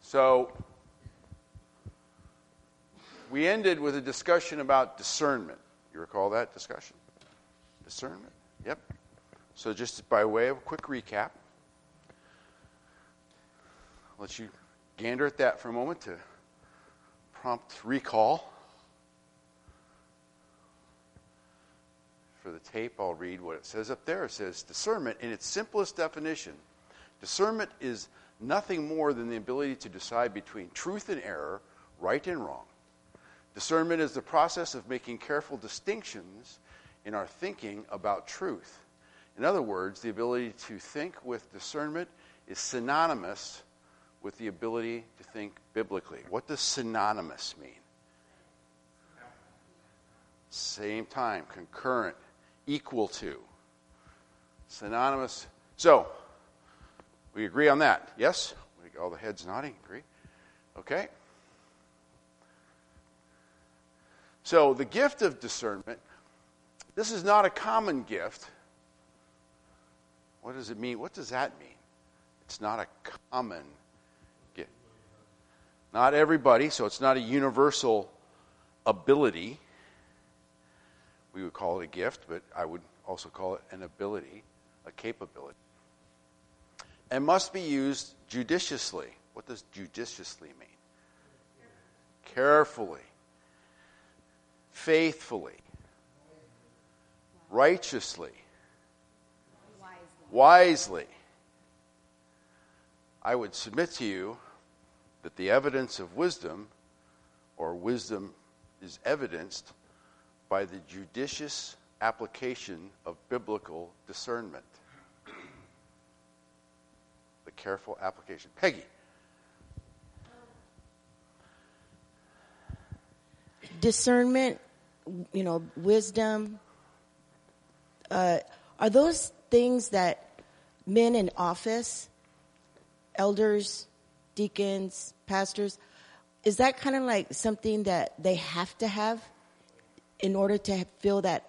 So, we ended with a discussion about discernment. You recall that discussion? Discernment? Yep. So just by way of a quick recap, I'll let you gander at that for a moment to prompt recall. For the tape, I'll read what it says up there. It says, discernment, in its simplest definition, discernment is nothing more than the ability to decide between truth and error, right and wrong. Discernment is the process of making careful distinctions in our thinking about truth. In other words, the ability to think with discernment is synonymous with the ability to think biblically. What does synonymous mean? Same time, concurrent, equal to. Synonymous. So, we agree on that, yes? All the heads nodding, agree? Okay. So, the gift of discernment, this is not a common gift. What does it mean? What does that mean? It's not a common gift. Not everybody, so it's not a universal ability. We would call it a gift, but I would also call it an ability, a capability. And must be used judiciously. What does judiciously mean? Carefully. Faithfully. Righteously. Wisely. I would submit to you that the evidence of wisdom, or wisdom is evidenced by the judicious application of biblical discernment. The careful application. Peggy. Discernment, wisdom, are those things that men in office, elders, deacons, pastors, is that kind of like something that they have to have in order to fill that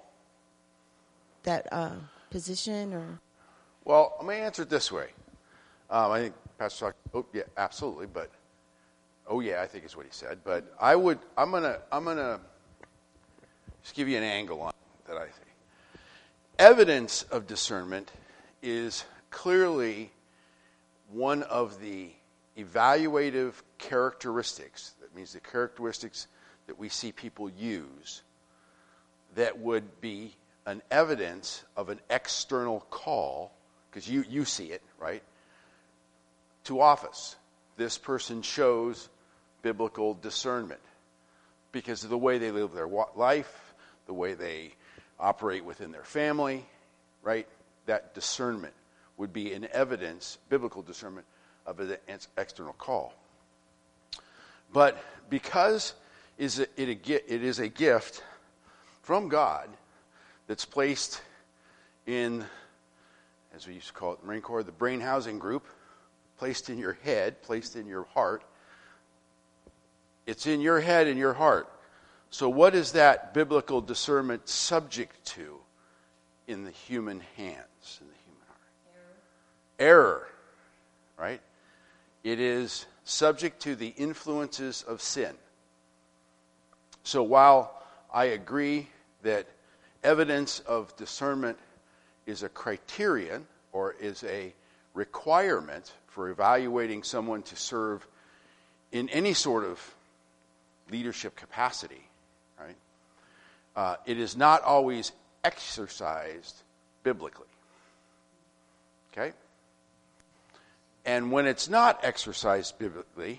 position? Or? Well, let me answer it this way. I think Pastor talked, oh yeah, absolutely, but I think is what he said. But I'm gonna just give you an angle on it that I think. Evidence of discernment is clearly one of the evaluative characteristics. That means the characteristics that we see people use that would be an evidence of an external call, because you see it, right, to office. This person shows biblical discernment because of the way they live their life, the way they operate within their family, right? That discernment would be an evidence, biblical discernment, of an external call. But because it is a gift from God that's placed in, as we used to call it in the Marine Corps, the brain housing group, placed in your head, placed in your heart. It's in your head and your heart. So what is that biblical discernment subject to in the human hands, in the human heart? Error, right? It is subject to the influences of sin. So while I agree that evidence of discernment is a criterion or is a requirement for evaluating someone to serve in any sort of leadership capacity, right? It is not always exercised biblically. Okay? And when it's not exercised biblically,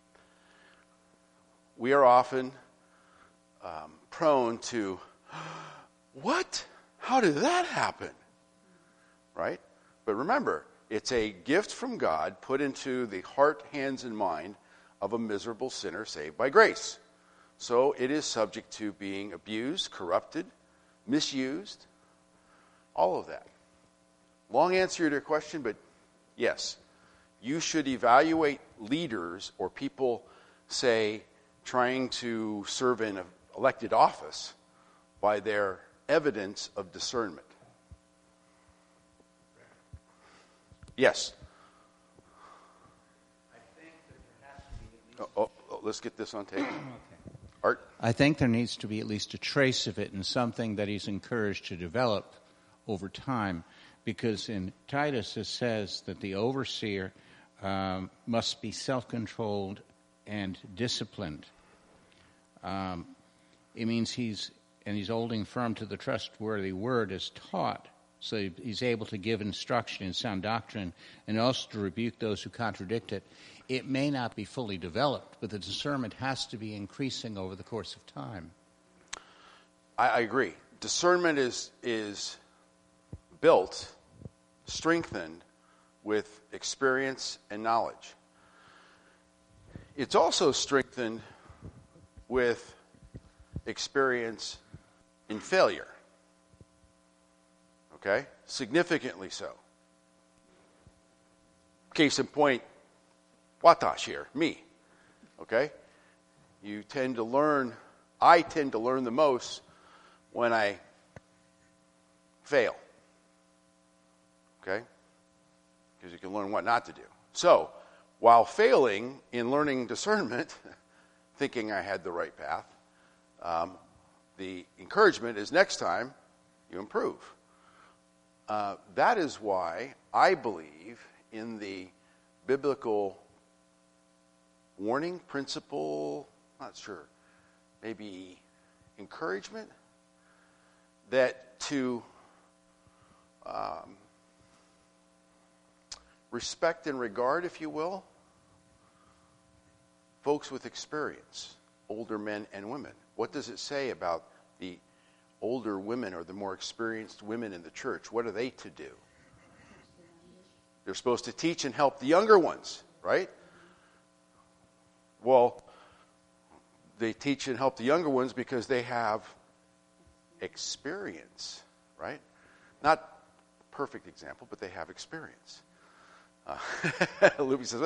we are often prone to, what? How did that happen? Right? But remember, it's a gift from God put into the heart, hands, and mind of a miserable sinner saved by grace. So it is subject to being abused, corrupted, misused, all of that. Long answer to your question, but yes, you should evaluate leaders or people, say, trying to serve in an elected office by their evidence of discernment. Yes? I think that perhaps Let's get this on tape. Art? I think there needs to be at least a trace of it and something that he's encouraged to develop over time, because in Titus it says that the overseer must be self-controlled and disciplined. It means he's holding firm to the trustworthy word as taught, so he's able to give instruction in sound doctrine and also to rebuke those who contradict it. It may not be fully developed, but the discernment has to be increasing over the course of time. I agree. Discernment is built, strengthened with experience and knowledge. It's also strengthened with experience in failure. Okay? Significantly so. Case in point, Watash here, me. Okay? I tend to learn the most when I fail. Okay? Because you can learn what not to do. So, while failing in learning discernment, thinking I had the right path, the encouragement is next time you improve. That is why I believe in the biblical warning, principle, not sure, maybe encouragement, that to respect and regard, if you will, folks with experience, older men and women. What does it say about the older women or the more experienced women in the church? What are they to do? They're supposed to teach and help the younger ones, right? Well, they teach and help the younger ones because they have experience, right? Not perfect example, but they have experience. Luby says,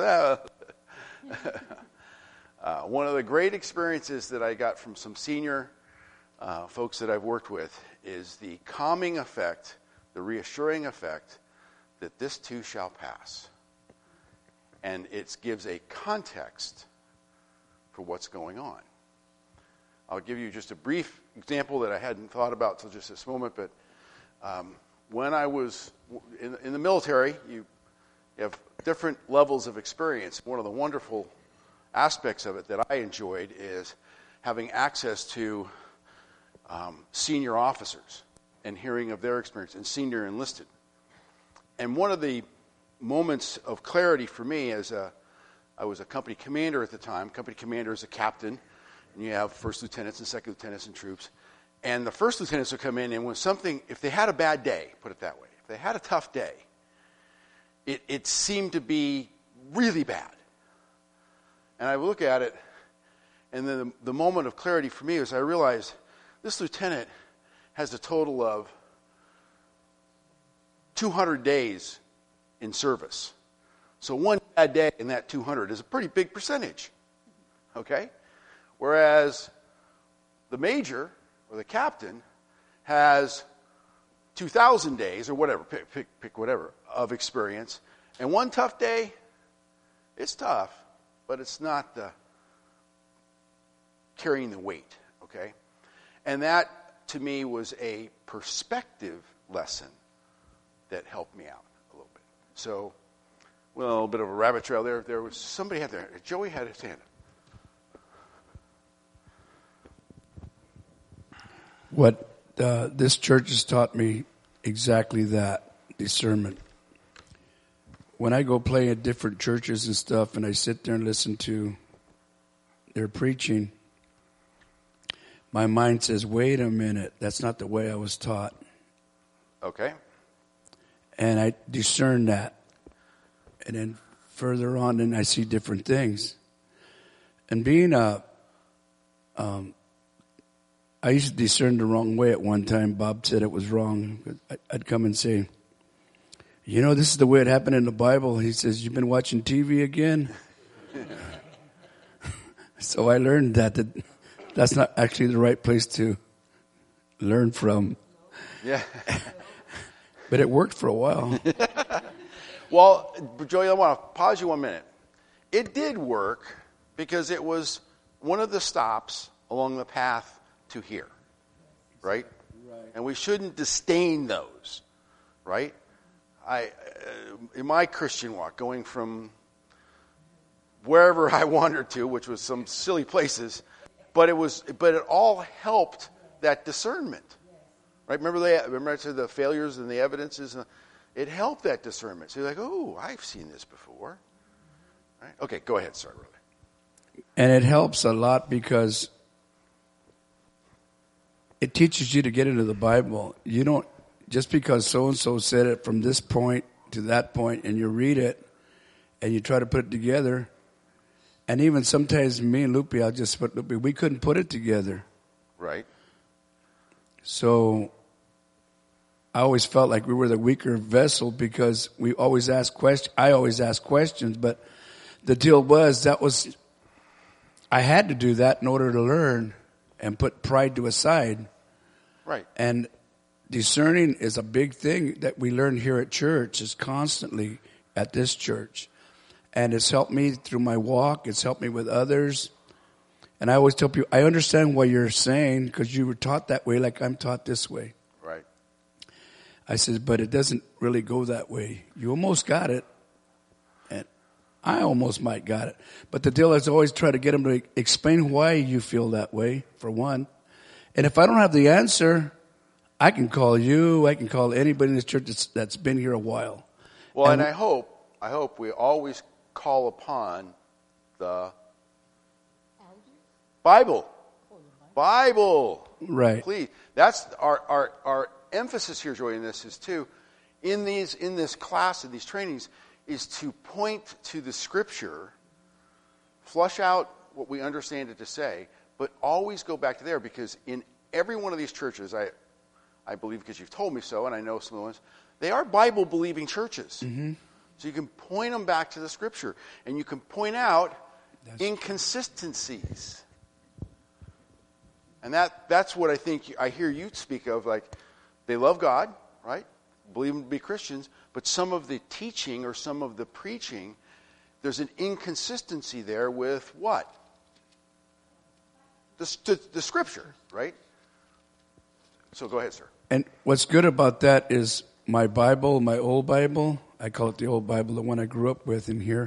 one of the great experiences that I got from some senior folks that I've worked with is the calming effect, the reassuring effect that this too shall pass. And it gives a context for what's going on. I'll give you just a brief example that I hadn't thought about till just this moment, but when I was in the military, you have different levels of experience. One of the wonderful aspects of it that I enjoyed is having access to senior officers and hearing of their experience, and senior enlisted. And one of the moments of clarity for me I was a company commander at the time. Company commander is a captain, and you have first lieutenants and second lieutenants and troops. And the first lieutenants would come in, and if they had a bad day, put it that way, if they had a tough day, it seemed to be really bad. And I would look at it, and then the moment of clarity for me was I realized this lieutenant has a total of 200 days in service. So one bad day in that 200 is a pretty big percentage. Okay? Whereas the major, or the captain, has 2,000 days, or whatever, pick whatever, of experience. And one tough day, it's tough, but it's not carrying the weight, okay? And that, to me, was a perspective lesson that helped me out a little bit. So, well, a little bit of a rabbit trail there. There was somebody had there. Joey had his hand up. What this church has taught me exactly that, discernment. When I go play at different churches and stuff, and I sit there and listen to their preaching, my mind says, wait a minute, that's not the way I was taught. Okay. And I discern that. And then further on, then I see different things. And being I used to discern the wrong way at one time. Bob said it was wrong. I'd come and say, you know, this is the way it happened in the Bible. He says, you've been watching TV again? So I learned that that's not actually the right place to learn from. Yeah. But it worked for a while. Well, Joey, I want to pause you 1 minute. It did work because it was one of the stops along the path to here, right? And we shouldn't disdain those, right? In my Christian walk, going from wherever I wandered to, which was some silly places, but it all helped that discernment, right? Remember I said the failures and the evidences. It helped that discernment. So you're like, oh, I've seen this before. Right? Okay, go ahead, sorry, brother. And it helps a lot because it teaches you to get into the Bible. You don't, just because so-and-so said it from this point to that point, and you read it, and you try to put it together, and even sometimes me and Lupe, we couldn't put it together. Right. So I always felt like we were the weaker vessel because we always asked questions. I always asked questions, but the deal was I had to do that in order to learn and put pride to a side. Right. And discerning is a big thing that we learn here at church, is constantly at this church. And it's helped me through my walk. It's helped me with others. And I always tell people, I understand what you're saying because you were taught that way like I'm taught this way. Right. I said, but it doesn't really go that way. You almost got it. And I almost might got it. But the deal is always try to get them to explain why you feel that way, for one. And if I don't have the answer, I can call you. I can call anybody in this church that's been here a while. Well, and I hope we always call upon the Bible. Bible. Right. Please. That's our emphasis here, Joy, in this is too, in this class, in these trainings, is to point to the Scripture, flush out what we understand it to say, but always go back to there, because in every one of these churches, I believe because you've told me so, and I know some of the ones, they are Bible-believing churches. Mm-hmm. So you can point them back to the Scripture, and you can point out inconsistencies. And that's what I think I hear you speak of, like they love God, right? Believe them to be Christians, but some of the teaching or some of the preaching, there's an inconsistency there with what? The Scripture, right? So go ahead, sir. And what's good about that is my Bible, my old Bible, I call it the old Bible, the one I grew up with in here.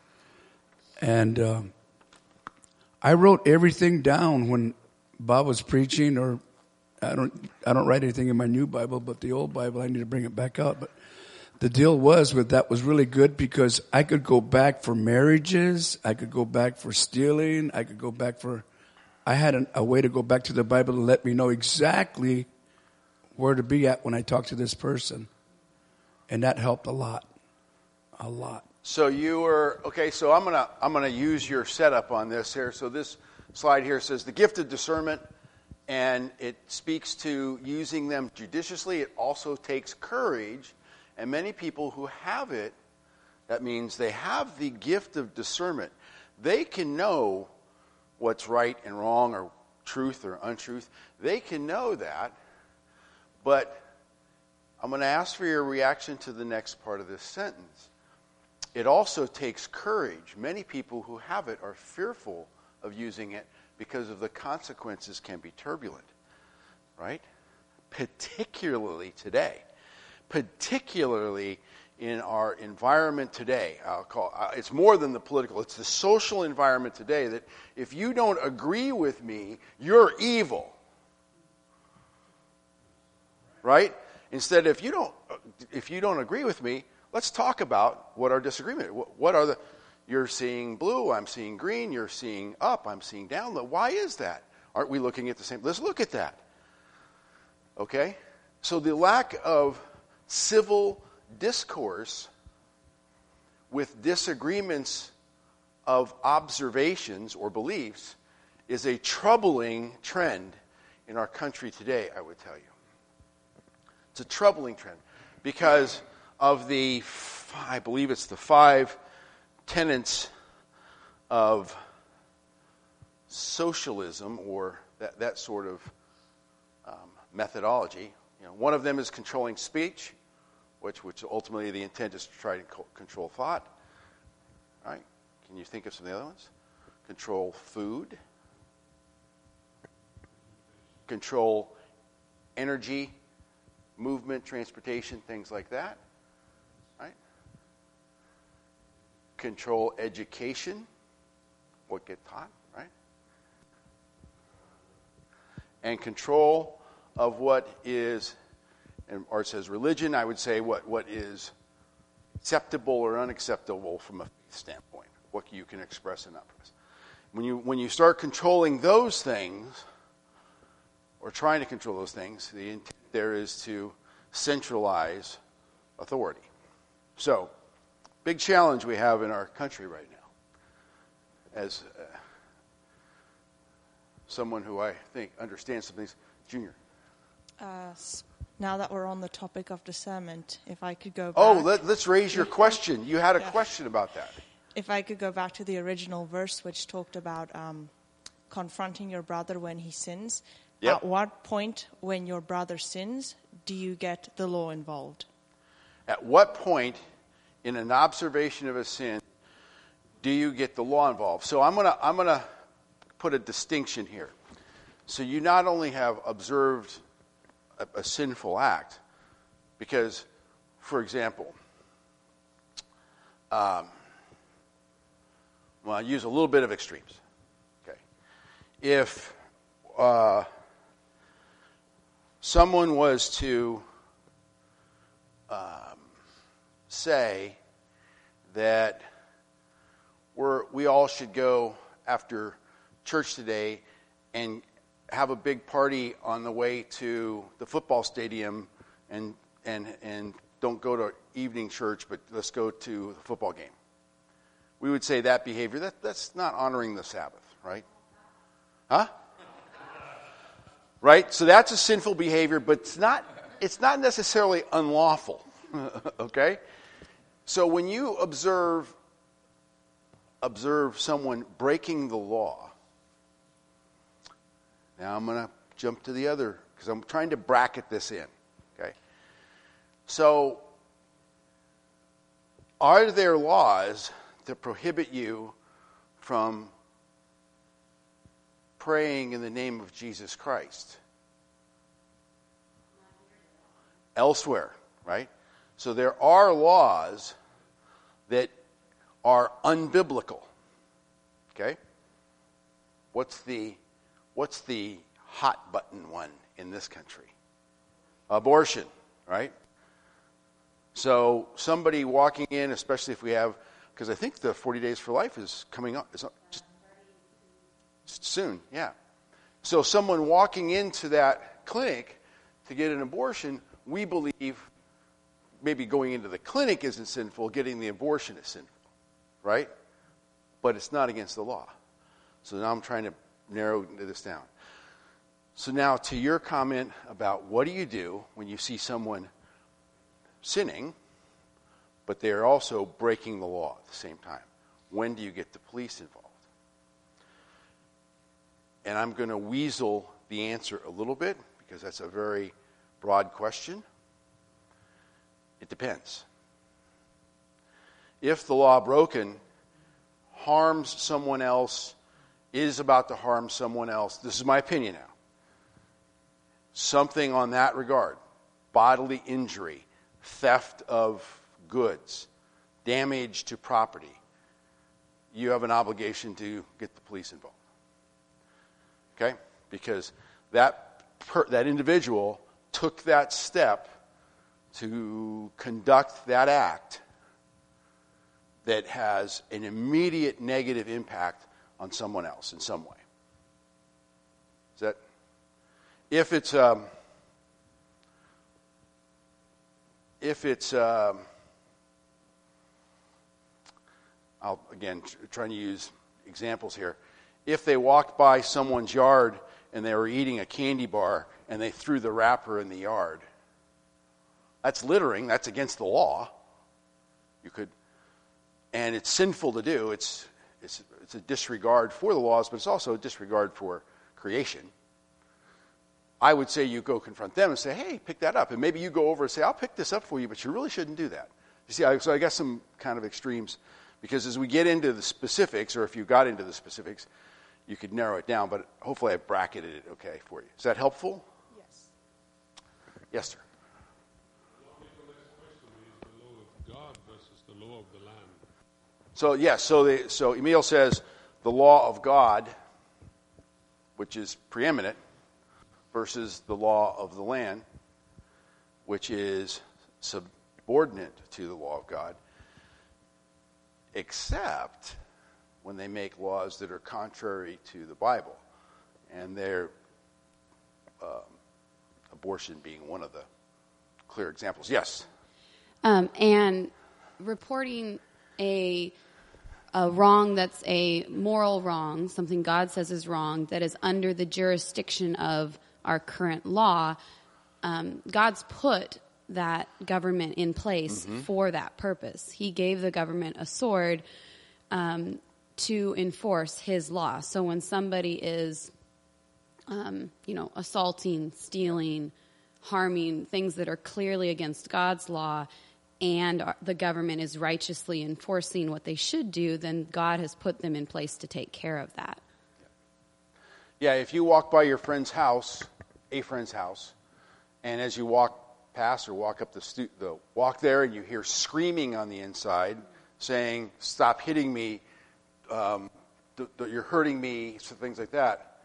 And I wrote everything down when Bob was preaching, or I don't write anything in my new Bible, but the old Bible, I need to bring it back out. But the deal was with that was really good because I could go back for marriages, I could go back for stealing, I had a way to go back to the Bible to let me know exactly where to be at when I talk to this person. And that helped a lot. A lot. So you were, okay, so I'm gonna use your setup on this here. So this slide here says the gift of discernment, and it speaks to using them judiciously. It also takes courage, and many people who have it, that means they have the gift of discernment. They can know what's right and wrong, or truth or untruth. They can know that, but I'm going to ask for your reaction to the next part of this sentence. It also takes courage. Many people who have it are fearful of using it because of the consequences can be turbulent, right? Particularly today. Particularly in our environment today. It's more than the political, it's the social environment today, that if you don't agree with me, you're evil. Right? Instead, if you don't agree with me, let's talk about what our disagreement. What are you're seeing blue, I'm seeing green, you're seeing up, I'm seeing down. Why is that? Aren't we looking at the same? Let's look at that. Okay? So the lack of civil discourse with disagreements of observations or beliefs is a troubling trend in our country today, I would tell you. It's a troubling trend because of I believe it's the 5 tenets of socialism, or that sort of methodology. You know, one of them is controlling speech, which ultimately the intent is to try to control thought. Right? Can you think of some of the other ones? control food, control energy, movement, transportation, things like that, right? Control education, what gets taught, right? And control of what is, and Art says religion, I would say what is acceptable or unacceptable from a faith standpoint, what you can express and not express. When you start controlling those things, or trying to control those things, the intent there is to centralize authority. So, big challenge we have in our country right now. As someone who I think understands some things, Junior. Now that we're on the topic of discernment, if I could go back... Oh, let's raise your question. You had a question about that. If I could go back to the original verse, which talked about confronting your brother when he sins. Yep. At what point when your brother sins do you get the law involved? At what point in an observation of a sin do you get the law involved? So I'm gonna put a distinction here. So you not only have observed a sinful act, because, for example, well, I'll use a little bit of extremes. Okay, if someone was to say that we all should go after church today and have a big party on the way to the football stadium and don't go to evening church, but let's go to the football game. We would say that behavior, that's not honoring the Sabbath, right? Huh? Right? So that's a sinful behavior, but it's not necessarily unlawful. Okay? So when you observe someone breaking the law, now I'm going to jump to the other, because I'm trying to bracket this in. Okay? So, are there laws that prohibit you from praying in the name of Jesus Christ? Elsewhere, right? So there are laws that are unbiblical. Okay? What's the hot button one in this country? Abortion, right? So somebody walking in, especially if we have, because I think the 40 Days for Life is coming up. It's just soon, yeah. So someone walking into that clinic to get an abortion, we believe maybe going into the clinic isn't sinful, getting the abortion is sinful, right? But it's not against the law. So now I'm trying to narrow this down. So now to your comment about what do you do when you see someone sinning, but they are also breaking the law at the same time? When do you get the police involved? And I'm going to weasel the answer a little bit, because that's a very broad question. It depends. If the law broken harms someone else, is about to harm someone else, this is my opinion now, something on that regard, bodily injury, theft of goods, damage to property, you have an obligation to get the police involved. Okay? Because that individual took that step to conduct that act that has an immediate negative impact on someone else in some way. Is that? If it's I'll again trying to use examples here. If they walked by someone's yard and they were eating a candy bar and they threw the wrapper in the yard, that's littering. That's against the law. And it's sinful to do. It's a disregard for the laws, but it's also a disregard for creation. I would say you go confront them and say, hey, pick that up. And maybe you go over and say, I'll pick this up for you, but you really shouldn't do that. You see, so I got some kind of extremes Because as we get into the specifics, or if you got into the specifics, you could narrow it down, but hopefully I bracketed it okay for you. Is that helpful? Yes. Yes, sir. The next question is the law of God versus the law of the land. So, yes, so Emil says the law of God, which is preeminent, versus the law of the land, which is subordinate to the law of God, except when they make laws that are contrary to the Bible, and their abortion being one of the clear examples. Yes? And reporting a wrong that's a moral wrong, something God says is wrong, that is under the jurisdiction of our current law, God's put that government in place for that purpose. He gave the government a sword to enforce his law. So when somebody is, assaulting, stealing, harming, things that are clearly against God's law, and the government is righteously enforcing what they should do, then God has put them in place to take care of that. Yeah, if you walk by your friend's house, a friend's house, and as you walk past or walk up the walk there and you hear screaming on the inside saying, "Stop hitting me, you're hurting me," so things like that.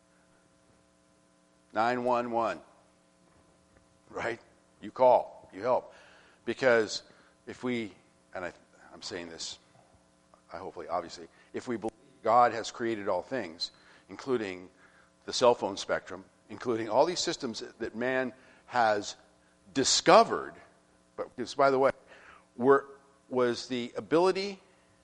911, right? You call, you help. Because if we, and I'm saying this, hopefully, obviously, if we believe God has created all things, including the cell phone spectrum, including all these systems that man has discovered, but because, by the way, was the ability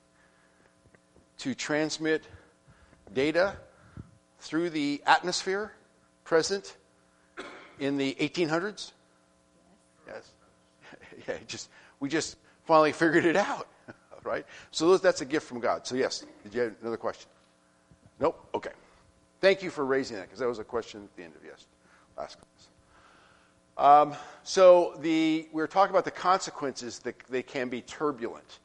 to transmit data through the atmosphere present in the 1800s? Yes. Yeah, we just finally figured it out, right? So that's a gift from God. So yes, did you have another question? Nope? Okay. Thank you for raising that, because that was a question at the end of last class. So we were talking about the consequences, that they can be turbulent.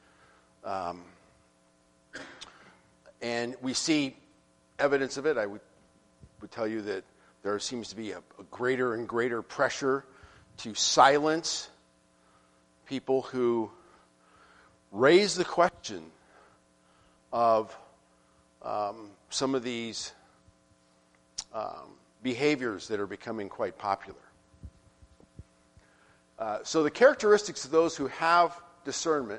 And we see evidence of it. I would tell you that there seems to be a greater and greater pressure to silence people who raise the question of some of these behaviors that are becoming quite popular. So the characteristics of those who have discernment,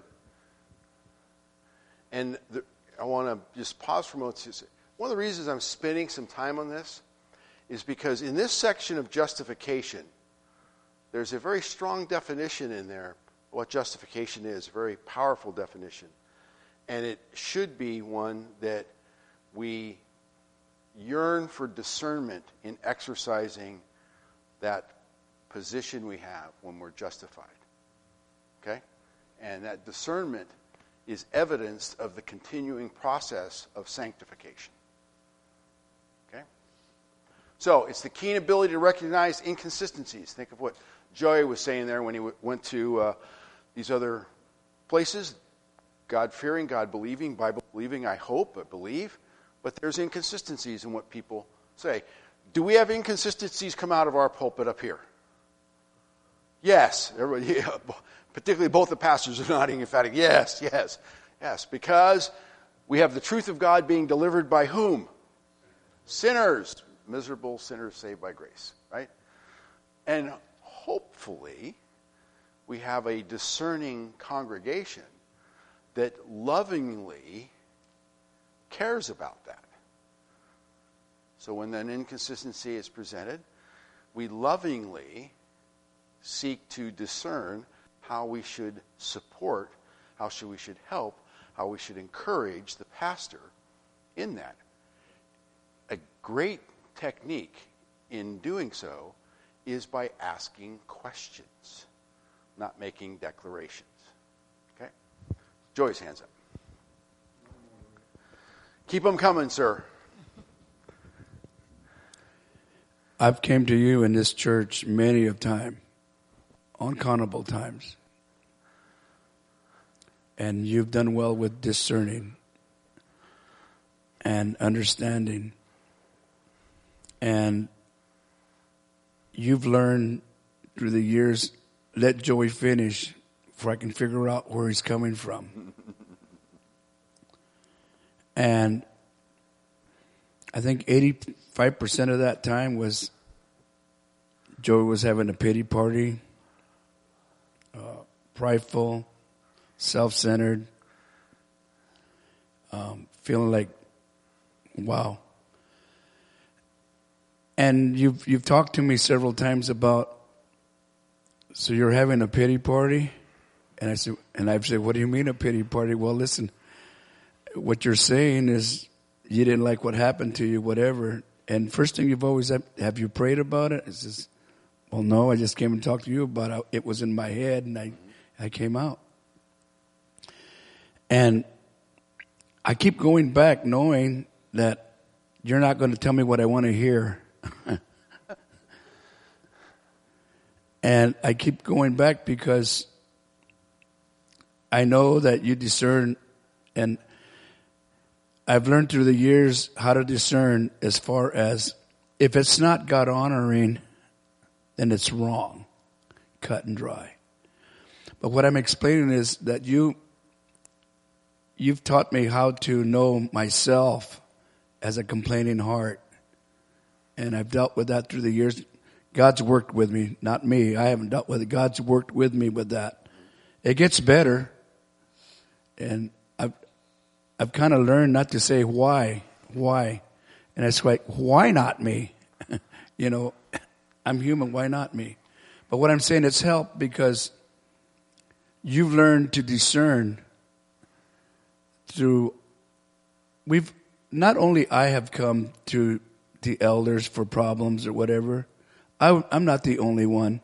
and I want to just pause for a moment. One of the reasons I'm spending some time on this is because in this section of justification, there's a very strong definition in there what justification is, a very powerful definition. And it should be one that we yearn for discernment in exercising that position we have when we're justified. Okay? And that discernment is evidence of the continuing process of sanctification. Okay? So, it's the keen ability to recognize inconsistencies. Think of what Joey was saying there when he went to these other places. God-fearing, God-believing, Bible-believing, I hope, I believe. But there's inconsistencies in what people say. Do we have inconsistencies come out of our pulpit up here? Yes. Everybody, yeah. Particularly both the pastors are nodding emphatic. Yes, yes, yes. Because we have the truth of God being delivered by whom? Sinners. Miserable sinners saved by grace. Right? And hopefully we have a discerning congregation that lovingly cares about that. So when an inconsistency is presented, we lovingly seek to discern how we should support, how we should help, how we should encourage the pastor in that. A great technique in doing so is by asking questions, not making declarations. Okay? Joy's hands up. Keep them coming, sir. I've came to you in this church many of time, uncountable times. and you've done well with discerning and understanding. And you've learned through the years, let Joey finish before I can figure out where he's coming from. And I think 85% of that time was Joey was having a pity party, prideful, self-centered, feeling like, wow. And you've talked to me several times about, so you're having a pity party? And I've said, what do you mean a pity party? Well, listen, what you're saying is you didn't like what happened to you, whatever. And first thing you've always said, have you prayed about it? It's just, well, no, I just came and talked to you about it. It was in my head, and I came out. And I keep going back knowing that you're not going to tell me what I want to hear. And I keep going back because I know that you discern, and I've learned through the years how to discern as far as if it's not God honoring, then it's wrong, cut and dry. But what I'm explaining is that you've taught me how to know myself as a complaining heart. And I've dealt with that through the years. God's worked with me, not me. I haven't dealt with it. God's worked with me with that. It gets better. And I've kind of learned not to say why. And it's like, why not me? You know, I'm human, why not me? But what I'm saying, it's helped because you've learned to discern through, not only I have come to the elders for problems or whatever, I'm not the only one.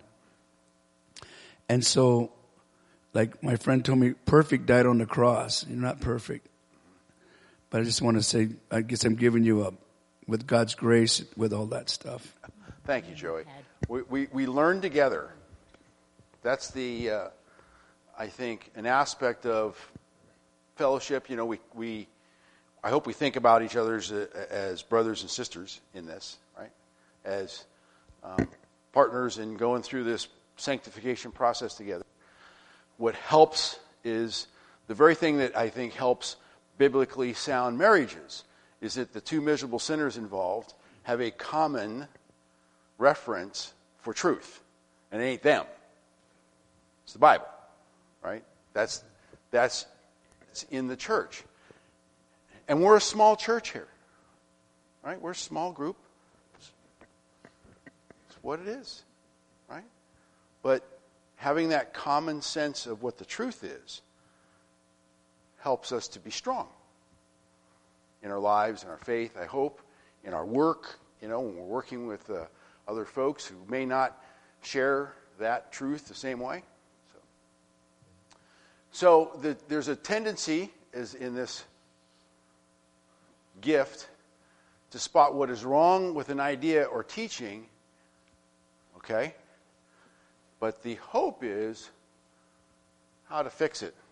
And so, like my friend told me, perfect died on the cross. You're not perfect. But I just want to say, I guess I'm giving you up with God's grace, with all that stuff. Thank you, Joey. We learn together. That's the, I think, an aspect of fellowship. You know, I hope we think about each other as brothers and sisters in this, right? As partners in going through this sanctification process together. What helps is the very thing that I think helps biblically sound marriages is that the two miserable sinners involved have a common reference for truth, and it ain't them. It's the Bible, right? That's it's in the church. And we're a small church here, right? We're a small group. It's what it is, right? But having that common sense of what the truth is helps us to be strong in our lives, in our faith, I hope, in our work, you know, when we're working with other folks who may not share that truth the same way. So there's a tendency, as in this gift, to spot what is wrong with an idea or teaching, okay? But the hope is how to fix it.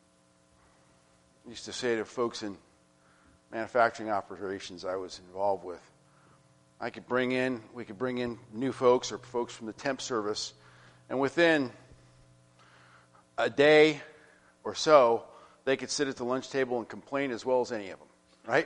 I used to say to folks in manufacturing operations I was involved with, we could bring in new folks or folks from the temp service, and within a day or so, they could sit at the lunch table and complain as well as any of them, right?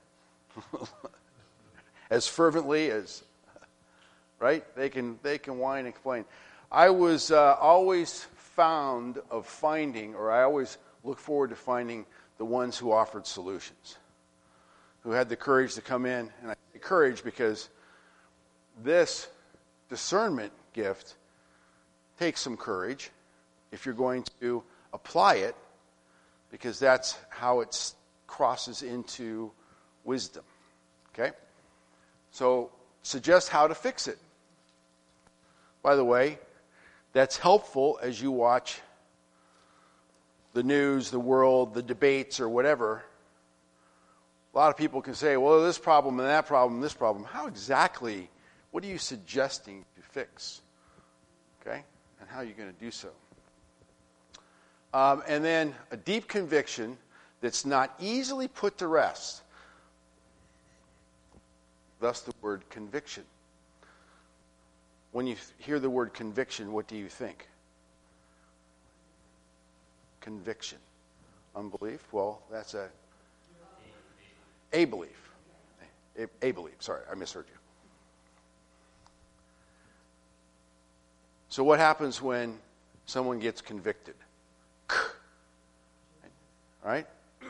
As fervently as, right? They can whine and complain. I was always I always look forward to finding the ones who offered solutions, who had the courage to come in. And I say courage because this discernment gift takes some courage if you're going to apply it, because that's how it crosses into wisdom. Okay? So, suggest how to fix it. By the way, that's helpful as you watch the news, the world, the debates, or whatever. A lot of people can say, well, this problem and that problem and this problem. How exactly, what are you suggesting to fix? Okay? And how are you going to do so? And then a deep conviction that's not easily put to rest. Thus the word conviction. When you hear the word conviction, what do you think? Conviction. Unbelief? Well, that's a belief. A belief. Sorry, I misheard you. So what happens when someone gets convicted? All right?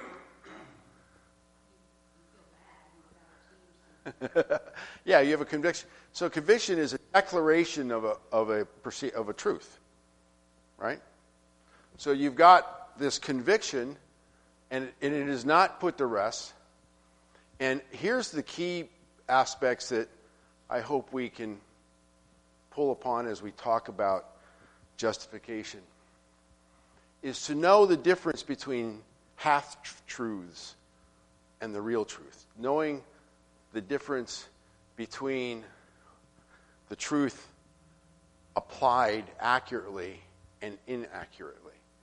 Yeah, you have a conviction. So conviction is a declaration of a truth, right? So you've got this conviction, and it is not put to rest. And here's the key aspects that I hope we can pull upon as we talk about justification, is to know the difference between half-truths and the real truth. Knowing the difference between the truth applied accurately and inaccurately.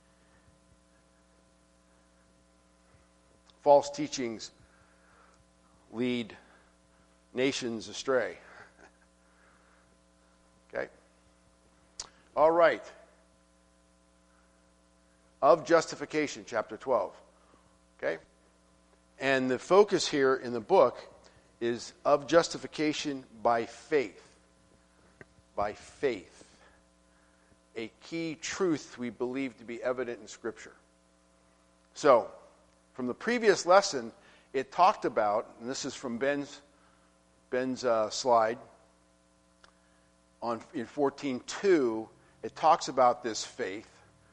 False teachings lead nations astray. Okay? All right. Of justification, chapter 12. Okay? And the focus here in the book is of justification by faith. By faith. A key truth we believe to be evident in Scripture. So, from the previous lesson, it talked about, and this is from Ben's slide, in 14:2, it talks about this faith.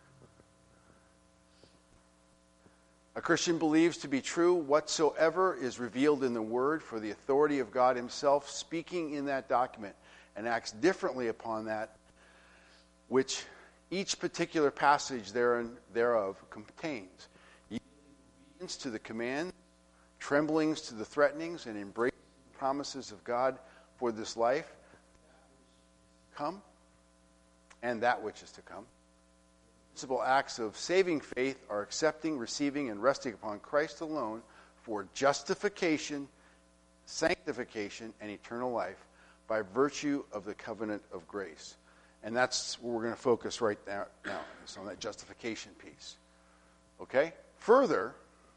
A Christian believes to be true whatsoever is revealed in the Word, for the authority of God Himself speaking in that document, and acts differently upon that which each particular passage thereof contains. Obedience to the command, tremblings to the threatenings, and embracing the promises of God for this life come, and that which is to come. Principal acts of saving faith are accepting, receiving, and resting upon Christ alone for justification, sanctification, and eternal life by virtue of the covenant of grace. And that's where we're going to focus right now is on that justification piece. Okay? Further,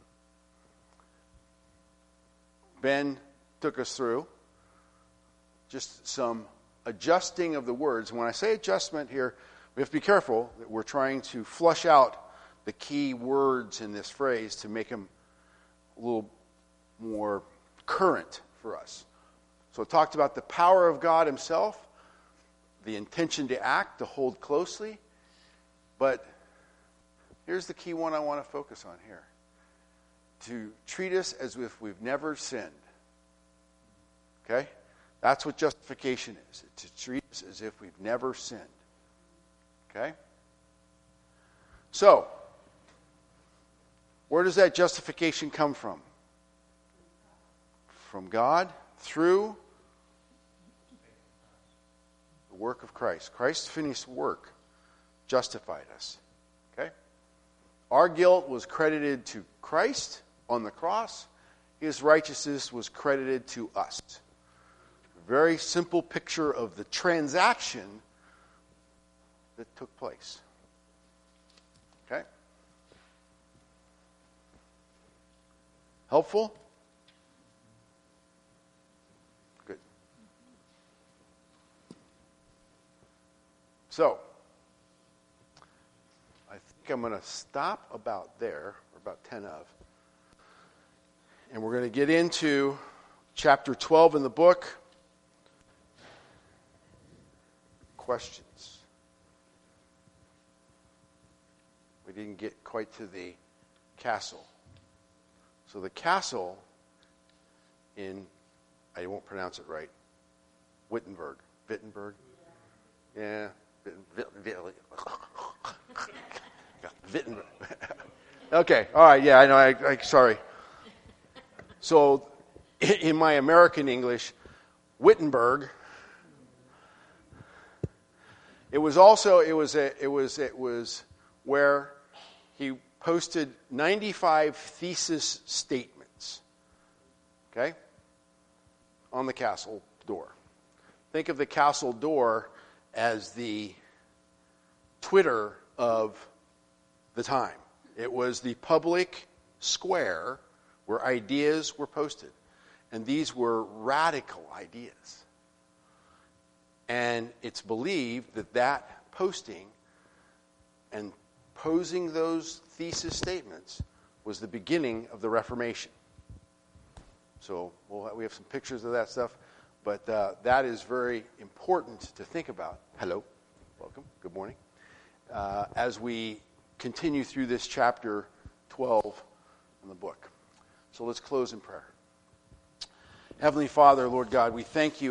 Ben took us through just some adjusting of the words. When I say adjustment here, we have to be careful that we're trying to flush out the key words in this phrase to make them a little more current for us. So it talked about the power of God Himself, the intention to act, to hold closely. But here's the key one I want to focus on here. To treat us as if we've never sinned. Okay? That's what justification is. It's to treat us as if we've never sinned. Okay? So, where does that justification come from? From God through the work of Christ. Christ's finished work justified us. Okay? Our guilt was credited to Christ on the cross. His righteousness was credited to us. A very simple picture of the transaction that took place. Okay? Helpful? Good. So, I think I'm going to stop about there, or about 10 of. And we're going to get into chapter 12 in the book. Questions? We didn't get quite to the castle. So the castle in, I won't pronounce it right, Wittenberg. Yeah. Wittenberg. Okay, all right, yeah, I know, I sorry. So in my American English, Wittenberg, it was where he posted 95 thesis statements, okay, on the castle door. Think of the castle door as the Twitter of the time. It was the public square where ideas were posted. And these were radical ideas. And it's believed that that posting and posing those thesis statements was the beginning of the Reformation. So we have some pictures of that stuff. But that is very important to think about. Hello. Welcome. Good morning. As we continue through this chapter 12 in the book. So let's close in prayer. Heavenly Father, Lord God, we thank you.